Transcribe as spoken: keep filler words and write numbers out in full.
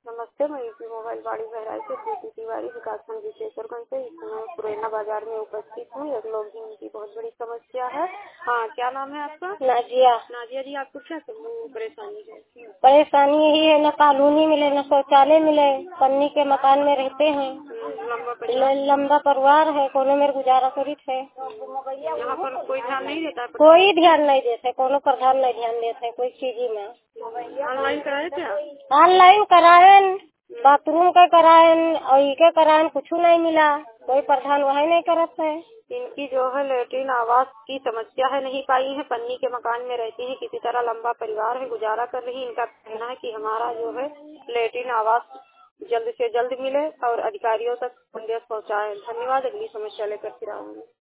नमस्ते, मैं UP mobile बाड़ी बहराइच से प्रीति तिवारी विकासखंड विशेषरगंज से इस समय पुरैना बाजार में उपस्थित हूँ। एक लॉगिंग की बहुत बड़ी समस्या है। हाँ, क्या नाम है आपका? नाजिया। नाजिया जी, आपको क्या परेशानी है? परेशानी यही है, न कॉलोनी मिले न शौचालय मिले, पन्नी के मकान में रहते हैं, लंबा परिवार लंबा परिवार है, कोनो में गुजारा करित है। यहाँ पर कोई ध्यान नहीं देता है? कोई ध्यान नहीं देते, कोनो प्रधान नहीं ध्यान देते है कोई चीज में। ऑनलाइन कराए क्या? ऑनलाइन कराए, बाथरूम का कराए और इके कराए, कुछ नहीं मिला, कोई प्रधान वही नहीं करत है। इनकी जो है लेटरिन आवास की समस्या है, नहीं पाई है, पन्नी के मकान में रहती है, किसी तरह लंबा परिवार है, गुजारा कर रही। इनका कहना है कि हमारा जो है लेटरिन आवास जल्द से जल्द मिले और अधिकारियों तक संदेश पहुँचाए। धन्यवाद, अगली समस्या लेकर फिर आऊंगी।